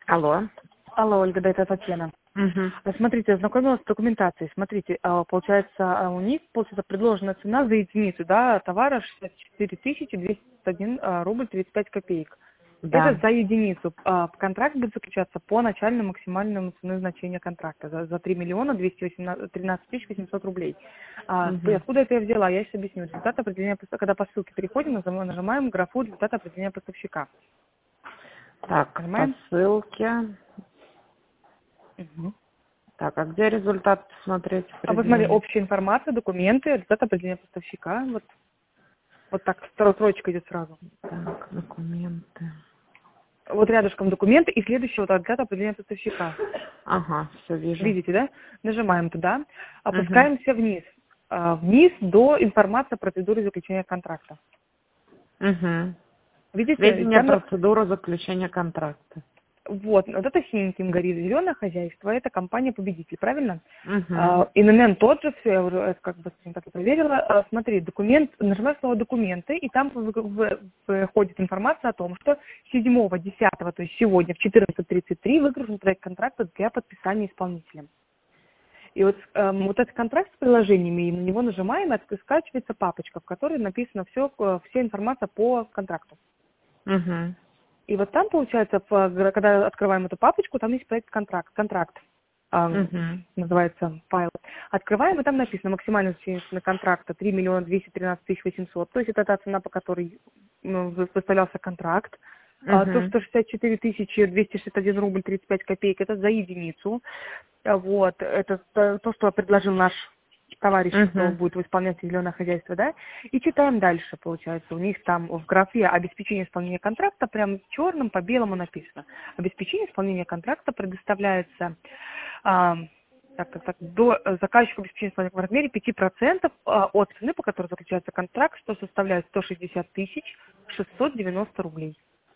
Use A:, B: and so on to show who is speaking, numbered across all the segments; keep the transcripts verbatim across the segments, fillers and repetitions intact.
A: Алло.
B: Алло, Ольга, да, это Татьяна.
A: Угу.
B: А, Смотрите, ознакомилась с документацией. Смотрите, а, получается, а, у них получается предложена цена за единицу, да, товара шестьдесят четыре тысячи двести один а, рубль тридцать пять копеек. Это
A: Да.
B: за единицу. А, Контракт будет заключаться по начальному максимальному цены значения контракта за, за три миллиона двести тринадцать тысяч восемьсот рублей. А, и
A: Угу.
B: откуда это я взяла? Я сейчас объясню. Результат определения, поставщика. Когда по ссылке переходим, нажимаем нажимаем графу результат определения поставщика.
A: Так, по
B: Понимаем?
A: ссылке.
B: Мгм.
A: Так, а где результат посмотреть
B: А вот смотри,
A: определение?
B: общая информация, документы, результат определения поставщика. Вот, вот так, вторая строчка идет сразу.
A: Так, документы.
B: Вот рядышком документы и следующий вот результат определения поставщика.
A: Ага, все вижу.
B: Видите, да? Нажимаем туда,
A: Угу.
B: опускаемся вниз. А, Вниз до информации о процедуре заключения контракта.
A: Угу.
B: Видите?
A: Сведения
B: Там,
A: процедуры заключения контракта.
B: вот, вот это синеньким горит. Зеленое хозяйство, это компания-победитель, правильно?
A: Угу.
B: А, ИНН тот же, все, я уже это как бы скажем так и проверила. А, смотри, документ, нажимаю слово «документы», и там в- в- выходит информация о том, что седьмого десятого, то есть сегодня в четырнадцать тридцать три выгружен проект контракта для подписания исполнителем. И вот, эм, вот этот контракт с приложениями, и на него нажимаем, и от- скачивается папочка, в которой написано все, вся информация по контракту.
A: Угу.
B: И вот там, получается, в- когда открываем эту папочку, там есть проект контракт, контракт, ам,
A: Угу.
B: называется файл. Открываем, и там написано максимальная цена контракта три миллиона двести тринадцать тысяч восемьсот, то есть это та цена, по которой ну, вы- выставлялся контракт. А то,
A: Угу.
B: что шестьдесят четыре тысячи двести шестьдесят один рубль тридцать пять копеек, это за единицу. А Вот, это то, то, что предложил наш товарищ, кто
A: Угу.
B: будет выполнять зеленое хозяйство, да, и читаем дальше, получается, у них там в графе обеспечение исполнения контракта прям черным по белому написано. Обеспечение исполнения контракта предоставляется а, так, так, так, до э, заказчику обеспечения исполнения в размере пяти процентов а, от цены, по которой заключается контракт, что составляет сто шестьдесят тысяч шестьсот девяносто рублей.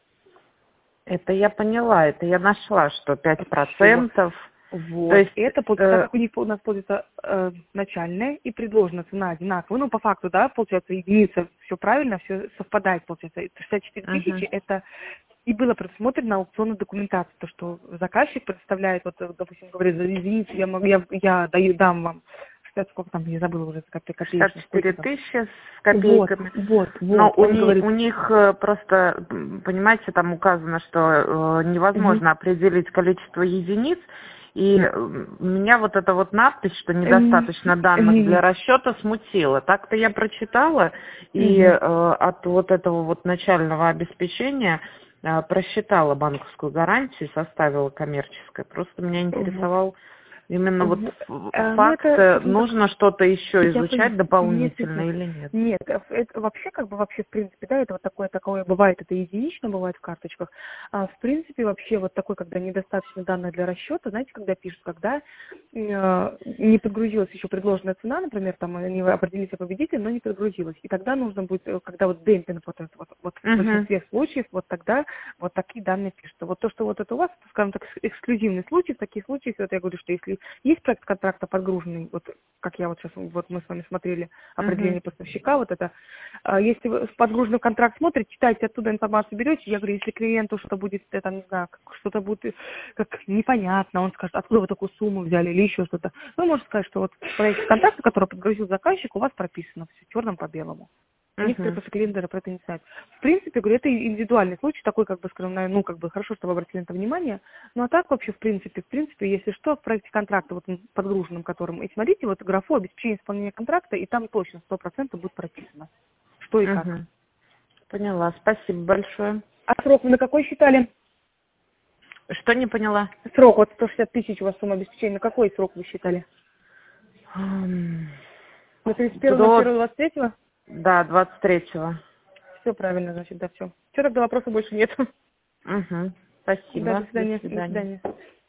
A: Это я поняла, это я нашла, что пять
B: Все.
A: процентов. То
B: Вот.
A: есть,
B: И это, пол- так
A: э,
B: как у них у нас получится э, начальная и предложенная цена одинаковая, ну, по факту, да, получается, единица, все правильно, все совпадает, получается. И шестьдесят четыре
A: угу.
B: тысячи это и было предусмотрено на аукционной документации, то, что заказчик предоставляет, вот, э, допустим, говорит, за единицу я, могу, я, я даю, дам вам шестьдесят, сколько там, я забыла уже, копе-
A: шестьдесят
B: копеечных, сколько
A: четыре
B: там.
A: тысячи с
B: Вот,
A: копейками.
B: вот,
A: Но
B: вот,
A: у,
B: он
A: ни-
B: говорит,
A: у них э, просто, м, понимаете, там указано, что э,
B: угу.
A: невозможно определить количество единиц. И э, меня вот эта вот надпись, что недостаточно данных для расчета, смутила. Так-то я прочитала, и э, от вот этого вот начального обеспечения э, просчитала банковскую гарантию, составила коммерческое. Просто меня
B: Вот.
A: интересовал именно вот
B: В-
A: ф-
B: э, Ну,
A: факт,
B: это,
A: э,
B: скажем так,
A: нужно что-то еще
B: я
A: изучать
B: понимаю. Нет, нет,
A: дополнительно
B: нет.
A: или нет.
B: Нет, э, это вообще, как бы, вообще, в принципе, да, это вот такое, такое бывает, это единично бывает в карточках. А в принципе, вообще, вот такой, когда недостаточно данных для расчета, знаете, когда пишут, когда э, не подгрузилась еще предложенная цена, например, там, они определились победитель, но не подгрузилась. И тогда нужно будет, э, когда вот демпинг, вот, этот вот, вот в
A: Угу.
B: большинстве случаев, вот тогда вот такие данные пишутся. Вот то, что вот это у вас, скажем так, эксклюзивный случай, в таких случаях, вот я говорю, что если есть проект контракта подгруженный, вот как я вот сейчас, вот мы с вами смотрели
A: Угу.
B: определение поставщика, вот это, а, если вы в подгруженный контракт смотрите, читаете, оттуда информацию берете, я говорю, если клиенту что-то будет, это, не знаю, как- что-то будет э, как непонятно, он скажет, откуда вы такую сумму взяли или еще что-то, вы можете сказать, что вот в проекте контракта, который подгрузил заказчик, у вас прописано все черным по белому. Некоторые
A: Угу.
B: просто клиенты даже про это не знают. В принципе, говорю, это индивидуальный случай, такой, как бы, скажем, наверное, ну, как бы, хорошо, что вы обратили на это внимание. Ну, а так вообще, в принципе, в принципе, если что, в проекте контракта, вот подгруженном которым, и смотрите, вот графу обеспечение исполнения контракта, и там точно сто процентов будет прописано, что и как.
A: Угу. Поняла. Спасибо большое.
B: А срок вы на какой считали?
A: Что не поняла?
B: Срок, вот сто шестьдесят тысяч у вас сумма обеспечения, на какой срок вы считали?
A: Ам,
B: На тридцать первого, на
A: До,
B: первого, двадцать третьего?
A: да, двадцать третьего.
B: Все правильно, значит, да, все. Все, тогда вопросов больше нет.
A: Угу.
B: Да, до
A: Спасибо. До
B: свидания, до
A: свидания.
B: свидания.